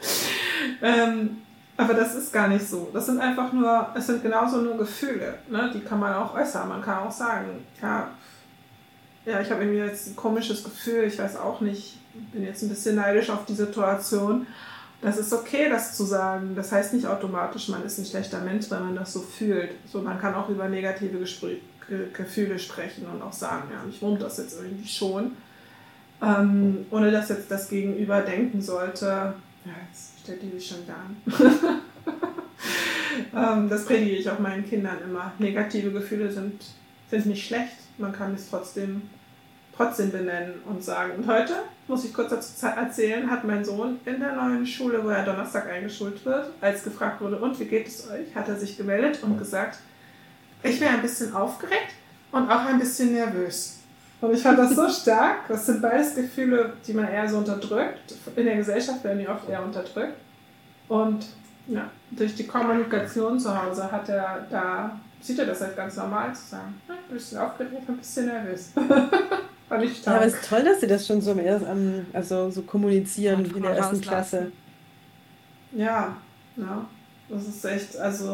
Aber das ist gar nicht so. Es sind genauso nur Gefühle. Ne? Die kann man auch äußern. Man kann auch sagen, ja, ich habe irgendwie jetzt ein komisches Gefühl, ich weiß auch nicht, bin jetzt ein bisschen neidisch auf die Situation. Das ist okay, das zu sagen. Das heißt nicht automatisch, man ist ein schlechter Mensch, weil man das so fühlt. So, man kann auch über negative Gefühle sprechen und auch sagen, ja, mich wurmt das jetzt irgendwie schon. Ohne dass jetzt das Gegenüber denken sollte, ja, jetzt stellt die sich schon wieder an. Das predige ich auch meinen Kindern immer. Negative Gefühle sind nicht schlecht, man kann es trotzdem benennen und sagen. Und heute, muss ich kurz dazu erzählen, hat mein Sohn in der neuen Schule, wo er Donnerstag eingeschult wird, als gefragt wurde, und wie geht es euch, hat er sich gemeldet und gesagt, ich wäre ein bisschen aufgeregt und auch ein bisschen nervös. Und ich fand das so stark. Das sind beides Gefühle, die man eher so unterdrückt. In der Gesellschaft werden die oft eher unterdrückt. Und ja, durch die Kommunikation zu Hause sieht er das halt ganz normal zu sagen. Ein bisschen aufgeregt, ein bisschen nervös. Fand ich stark. Ja, aber es ist toll, dass Sie das schon so kommunizieren in der ersten Klasse. Ja, das ist echt,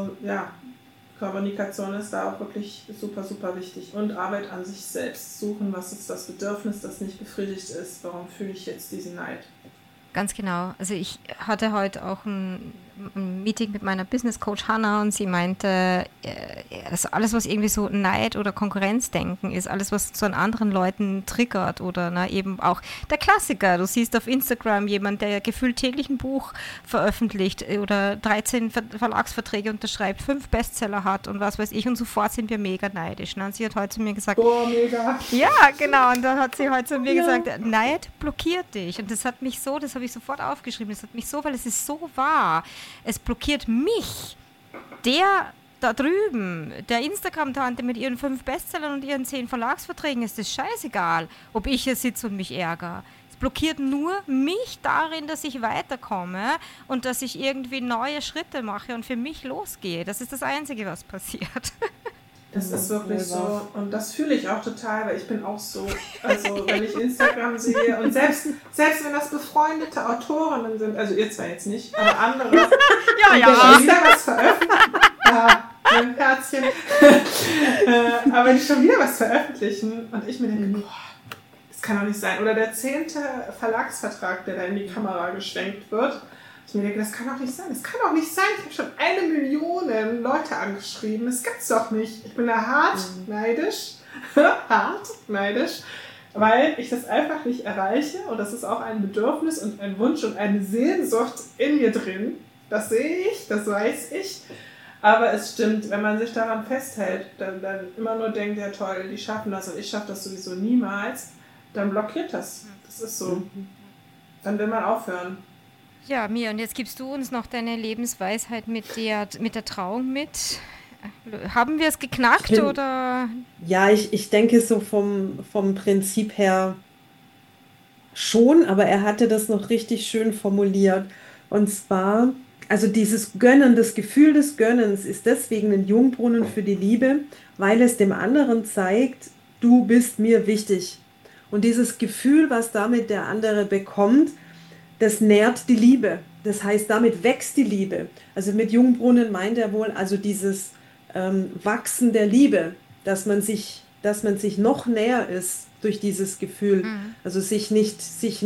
Kommunikation ist da auch wirklich super, super wichtig. Und Arbeit an sich selbst suchen, was ist das Bedürfnis, das nicht befriedigt ist, warum fühle ich jetzt diesen Neid? Ganz genau. Also ich hatte heute auch ein Meeting mit meiner Business Coach Hannah und sie meinte, also alles, was irgendwie so Neid oder Konkurrenzdenken ist, alles, was so an anderen Leuten triggert oder eben auch der Klassiker. Du siehst auf Instagram jemand, der gefühlt täglich ein Buch veröffentlicht oder 13 Verlagsverträge unterschreibt, 5 Bestseller hat und was weiß ich, und sofort sind wir mega neidisch. Und sie hat heute zu mir gesagt, mega. Ja, genau. Und dann hat sie heute zu mir gesagt, Neid blockiert dich. Und das habe ich sofort aufgeschrieben, das hat mich so, weil es ist so wahr. Es blockiert mich. Der da drüben, der Instagram-Tante mit ihren 5 Bestsellern und ihren 10 Verlagsverträgen, ist das scheißegal, ob ich hier sitze und mich ärgere. Es blockiert nur mich darin, dass ich weiterkomme und dass ich irgendwie neue Schritte mache und für mich losgehe. Das ist das Einzige, was passiert. Das ist wirklich so, und das fühle ich auch total, weil ich bin auch so, also wenn ich Instagram sehe und selbst wenn das befreundete Autorinnen sind, also ihr zwar jetzt nicht, aber andere, wenn schon wieder was veröffentlichen, Herzchen, aber wenn die schon wieder was veröffentlichen und ich mir denke, das kann doch nicht sein. Oder der 10. Verlagsvertrag, der da in die Kamera geschwenkt wird. Ich mir denke, das kann doch nicht sein. Das kann doch nicht sein. Ich habe schon 1 Million Leute angeschrieben. Das gibt's doch nicht. Ich bin da hart neidisch. Hart neidisch. Weil ich das einfach nicht erreiche. Und das ist auch ein Bedürfnis und ein Wunsch und eine Sehnsucht in mir drin. Das sehe ich, das weiß ich. Aber es stimmt, wenn man sich daran festhält, dann immer nur denkt, ja toll, die schaffen das und ich schaffe das sowieso niemals, dann blockiert das. Das ist so. Dann will man aufhören. Ja, Mia, und jetzt gibst du uns noch deine Lebensweisheit mit der Trauung mit. Haben wir es geknackt oder? Ja, ich denke so vom Prinzip her schon, aber er hatte das noch richtig schön formuliert. Und zwar, also dieses Gönnen, das Gefühl des Gönnens ist deswegen ein Jungbrunnen für die Liebe, weil es dem anderen zeigt, du bist mir wichtig. Und dieses Gefühl, was damit der andere bekommt, das nährt die Liebe. Das heißt, damit wächst die Liebe. Also mit Jungbrunnen meint er wohl also dieses Wachsen der Liebe, dass man sich noch näher ist durch dieses Gefühl. Also sich nicht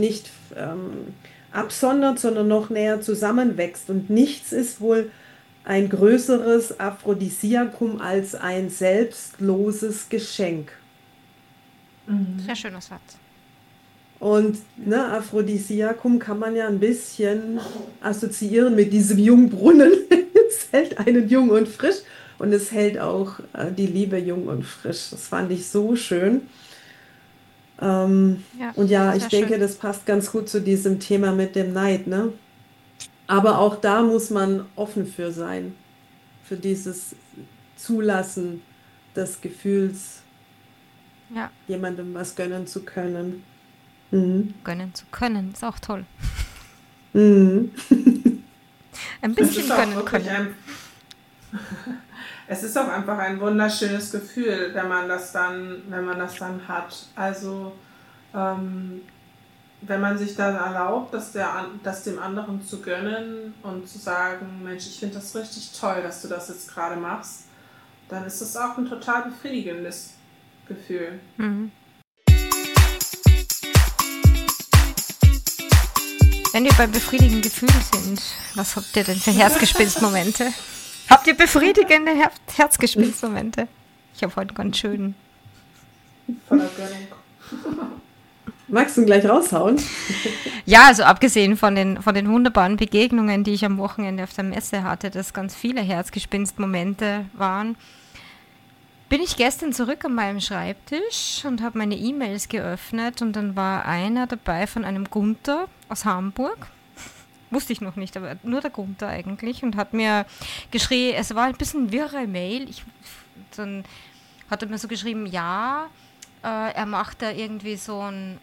absondert, sondern noch näher zusammenwächst. Und nichts ist wohl ein größeres Aphrodisiakum als ein selbstloses Geschenk. Sehr schöner Satz. Und Aphrodisiakum kann man ja ein bisschen assoziieren mit diesem Jungbrunnen. Es hält einen jung und frisch und es hält auch die Liebe jung und frisch. Das fand ich so schön. Und ja, ich denke, schön. Das passt ganz gut zu diesem Thema mit dem Neid, ne? Aber auch da muss man offen für sein, für dieses Zulassen des Gefühls, jemandem was gönnen zu können. Gönnen zu können, ist auch toll. Ein bisschen gönnen können. Es ist auch einfach ein wunderschönes Gefühl, wenn man das dann hat. Also wenn man sich dann erlaubt, das dem anderen zu gönnen und zu sagen, Mensch, ich finde das richtig toll, dass du das jetzt gerade machst, dann ist das auch ein total befriedigendes Gefühl. Wenn wir beim befriedigenden Gefühl sind, was habt ihr denn für Herzgespinstmomente? Habt ihr befriedigende Herzgespinstmomente? Ich habe heute ganz schön. Voller Gönnung. Magst du ihn gleich raushauen? Ja, also abgesehen von den wunderbaren Begegnungen, die ich am Wochenende auf der Messe hatte, dass ganz viele Herzgespinstmomente waren, bin ich gestern zurück an meinem Schreibtisch und habe meine E-Mails geöffnet und dann war einer dabei von einem Gunther aus Hamburg. Wusste ich noch nicht, aber nur der Gunther eigentlich und hat mir geschrieben, es war ein bisschen wirre Mail. Dann hat er mir so geschrieben, er macht da irgendwie so ein,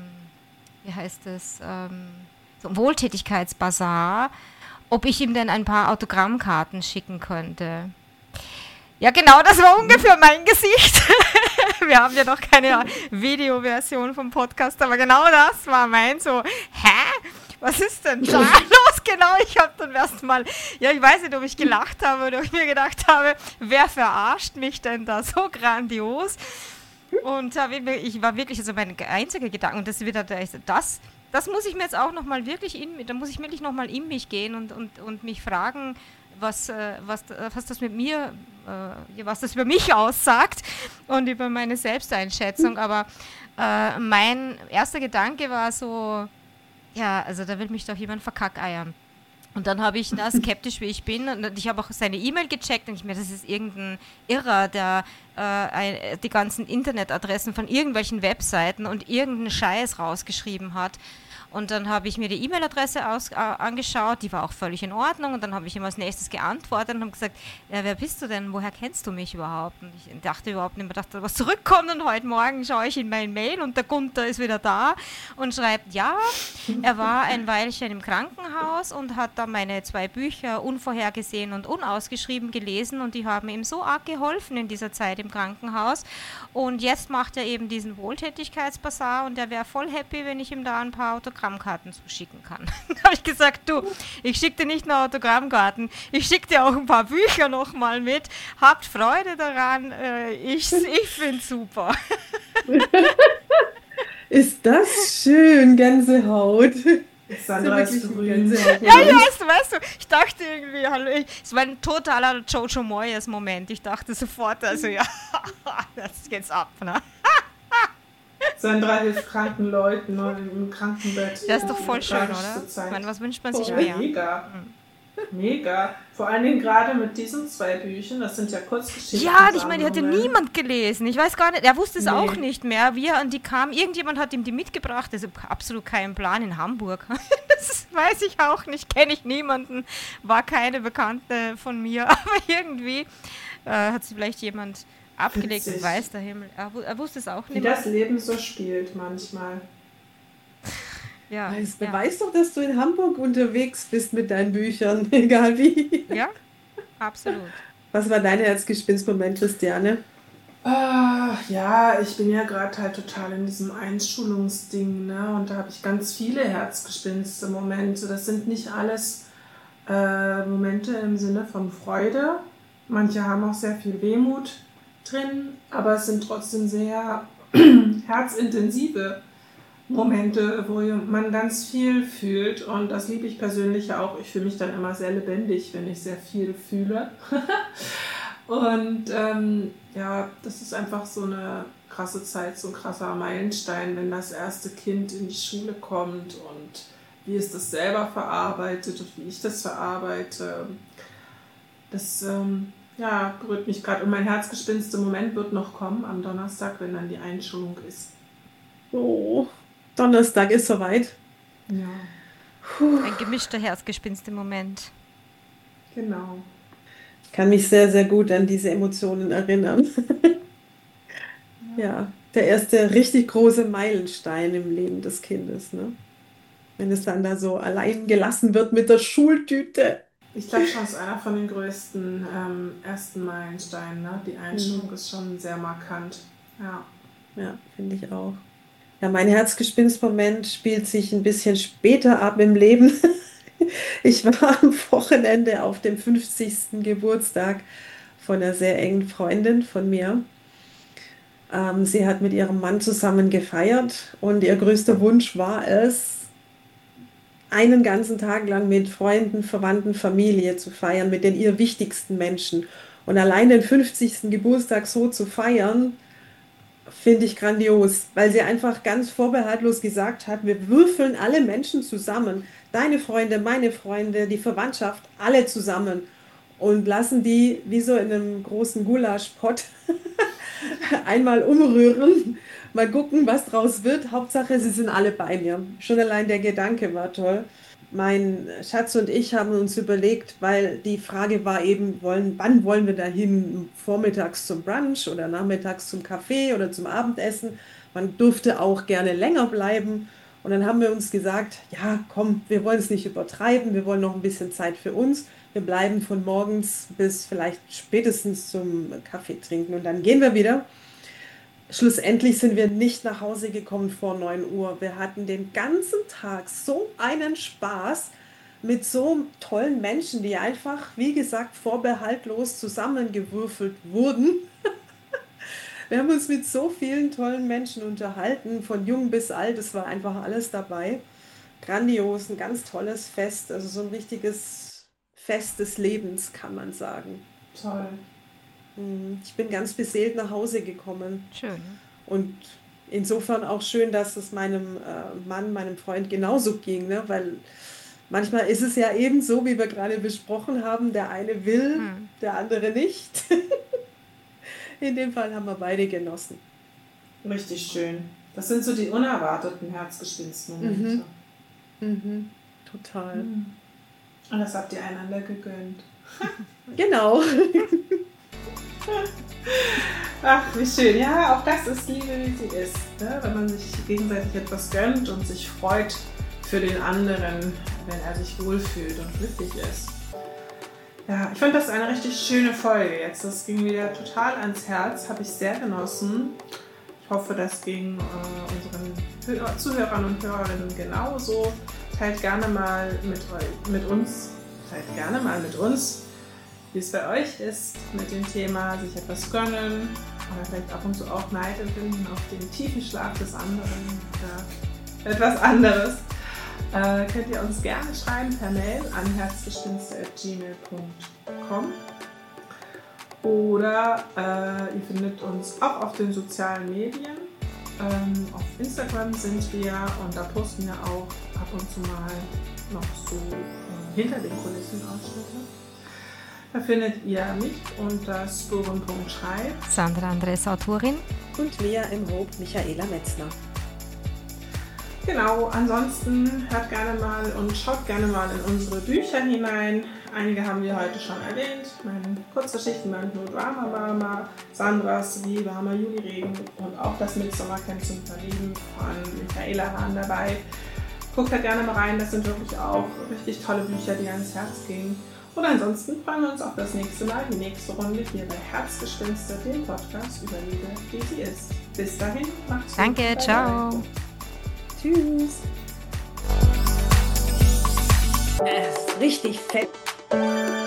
so ein Wohltätigkeitsbasar, ob ich ihm denn ein paar Autogrammkarten schicken könnte. Ja, genau, das war ungefähr mein Gesicht. Wir haben ja noch keine Videoversion vom Podcast, aber genau das war mein so, was ist denn da los? Genau, ich habe dann erstmal, ich weiß nicht, ob ich gelacht habe oder ob ich mir gedacht habe, wer verarscht mich denn da so grandios? Und ich war wirklich, also mein einziger Gedanke, und das ist wieder, das muss ich mir jetzt auch nochmal wirklich da muss ich wirklich nochmal in mich gehen und mich fragen, was das mit mir, was das über mich aussagt und über meine Selbsteinschätzung. Aber mein erster Gedanke war so, also da will mich doch jemand verkackeiern. Und dann habe ich da skeptisch, wie ich bin, und ich habe auch seine E-Mail gecheckt und ich mir, das ist irgendein Irrer, der die ganzen Internetadressen von irgendwelchen Webseiten und irgendeinen Scheiß rausgeschrieben hat. Und dann habe ich mir die E-Mail-Adresse angeschaut, die war auch völlig in Ordnung. Und dann habe ich ihm als nächstes geantwortet und habe gesagt, wer bist du denn, woher kennst du mich überhaupt? Und ich dachte überhaupt nicht mehr, dachte, was zurückkommt. Und heute Morgen schaue ich in mein Mail und der Gunther ist wieder da und schreibt, er war ein Weilchen im Krankenhaus und hat da meine 2 Bücher unvorhergesehen und unausgeschrieben gelesen und die haben ihm so arg geholfen in dieser Zeit im Krankenhaus. Und jetzt macht er eben diesen Wohltätigkeitsbasar und er wäre voll happy, wenn ich ihm da ein paar Autogrammkarten zuschicken kann. Da habe ich gesagt, du, ich schicke dir nicht nur Autogrammkarten, ich schicke dir auch ein paar Bücher nochmal mit. Habt Freude daran, ich finde es super. Ist das schön, Gänsehaut. Sandra ist grün. Ja, weißt du, ich dachte irgendwie, hallo, es war ein totaler Jojo Moyes Moment. Ich dachte sofort, also ja, das geht's ab, ne? Sandra hilft kranken Leuten im Krankenbett. Das ist doch voll schön, oder? Ich meine, was wünscht man sich mehr? Mega. Mega. Vor allen Dingen gerade mit diesen 2 Büchern, das sind ja Kurzgeschichten. Ja, ich meine, die hatte niemand gelesen. Ich weiß gar nicht, er wusste es auch nicht mehr, wie er an die kam. Irgendjemand hat ihm die mitgebracht, also absolut keinen Plan in Hamburg. Das weiß ich auch nicht, kenne ich niemanden, war keine Bekannte von mir, aber irgendwie hat sie vielleicht jemand abgelegt und weiß der Himmel. Er wusste es auch nicht. Wie das Leben so spielt manchmal. Ja, es beweist doch, dass du in Hamburg unterwegs bist mit deinen Büchern, egal wie. Ja, absolut. Was war dein Herzgespinst-Moment, Christiane? Ja, ich bin ja gerade halt total in diesem Einschulungsding, ne? Und da habe ich ganz viele Herzgespinste-Momente. Das sind nicht alles Momente im Sinne von Freude. Manche haben auch sehr viel Wehmut drin, aber es sind trotzdem sehr herzintensive Momente, wo man ganz viel fühlt, und das liebe ich persönlich ja auch. Ich fühle mich dann immer sehr lebendig, wenn ich sehr viel fühle. Und ja, das ist einfach so eine krasse Zeit, so ein krasser Meilenstein, wenn das erste Kind in die Schule kommt und wie es das selber verarbeitet und wie ich das verarbeite. Das ja, berührt mich gerade, und mein Herzgespinste-Moment wird noch kommen am Donnerstag, wenn dann die Einschulung ist. Oh, Donnerstag ist soweit. Ja. Ein gemischter Herzgespinste-Moment. Genau. Ich kann mich sehr, sehr gut an diese Emotionen erinnern. Ja, der erste richtig große Meilenstein im Leben des Kindes, ne? Wenn es dann da so allein gelassen wird mit der Schultüte. Ich glaube schon, es ist einer von den größten ersten Meilensteinen. Ne? Die Einschulung ist schon sehr markant. Ja, ja, finde ich auch. Ja, mein Herzgespinst-Moment spielt sich ein bisschen später ab im Leben. Ich war am Wochenende auf dem 50. Geburtstag von einer sehr engen Freundin von mir. Sie hat mit ihrem Mann zusammen gefeiert und ihr größter Wunsch war es, einen ganzen Tag lang mit Freunden, Verwandten, Familie zu feiern, mit den ihr wichtigsten Menschen. Und allein den 50. Geburtstag so zu feiern, finde ich grandios, weil sie einfach ganz vorbehaltlos gesagt hat, wir würfeln alle Menschen zusammen, deine Freunde, meine Freunde, die Verwandtschaft, alle zusammen und lassen die wie so in einem großen Gulaschpott einmal umrühren, mal gucken, was draus wird. Hauptsache, sie sind alle bei mir. Schon allein der Gedanke war toll. Mein Schatz und ich haben uns überlegt, weil die Frage war eben, wann wollen wir dahin? Vormittags zum Brunch oder nachmittags zum Kaffee oder zum Abendessen? Man durfte auch gerne länger bleiben. Und dann haben wir uns gesagt, ja, komm, wir wollen es nicht übertreiben, wir wollen noch ein bisschen Zeit für uns. Wir bleiben von morgens bis vielleicht spätestens zum Kaffee trinken und dann gehen wir wieder. Schlussendlich sind wir nicht nach Hause gekommen vor 9 Uhr. Wir hatten den ganzen Tag so einen Spaß mit so tollen Menschen, die einfach, wie gesagt, vorbehaltlos zusammengewürfelt wurden. Wir haben uns mit so vielen tollen Menschen unterhalten, von jung bis alt, es war einfach alles dabei. Grandios, ein ganz tolles Fest, also so ein richtiges Fest des Lebens, kann man sagen. toll. Ich bin ganz beseelt nach Hause gekommen. Schön. Und insofern auch schön, dass es meinem Mann, meinem Freund genauso ging, ne? Weil manchmal ist es ja eben so, wie wir gerade besprochen haben, der eine will, der andere nicht. In dem Fall haben wir beide genossen. Richtig schön. Das sind so die unerwarteten Herzgespinstmomente. Total. Und das habt ihr einander gegönnt. Genau. Ach, wie schön. Ja, auch das ist Liebe, wie sie ist. Ne? Wenn man sich gegenseitig etwas gönnt und sich freut für den anderen, wenn er sich wohlfühlt und glücklich ist. Ja, ich fand das eine richtig schöne Folge jetzt. Das ging mir total ans Herz, habe ich sehr genossen. Ich hoffe, das ging unseren Zuhörern und Hörerinnen genauso. Teilt gerne mal mit uns, wie es bei euch ist mit dem Thema sich etwas gönnen, oder vielleicht ab und zu auch Neid empfinden auf den tiefen Schlaf des anderen oder etwas anderes, könnt ihr uns gerne schreiben per Mail an herzgespinste@gmail.com oder ihr findet uns auch auf den sozialen Medien. Auf Instagram sind wir und da posten wir auch ab und zu mal noch so hinter den Kulissen Ausschnitte. Da findet ihr mich unter spuren.schreib. Sandra Andres, Autorin. Und Mia M. Hope, Michaela Metzner. Genau, ansonsten hört gerne mal und schaut gerne mal in unsere Bücher hinein. Einige haben wir heute schon erwähnt. Mein Kurzgeschichtenband No Drama Mama, Sandras Wie warmer Juliregen und auch das Midsommercamp zum Verlieben von Michaela waren dabei. Guckt da gerne mal rein, das sind wirklich auch richtig tolle Bücher, die ans Herz gehen. Und ansonsten freuen wir uns auf das nächste Mal, die nächste Runde hier bei Herzgespinste, dem Podcast über Liebe, wie sie ist. Bis dahin, macht's gut. Danke, ciao. Tschüss. Richtig fett.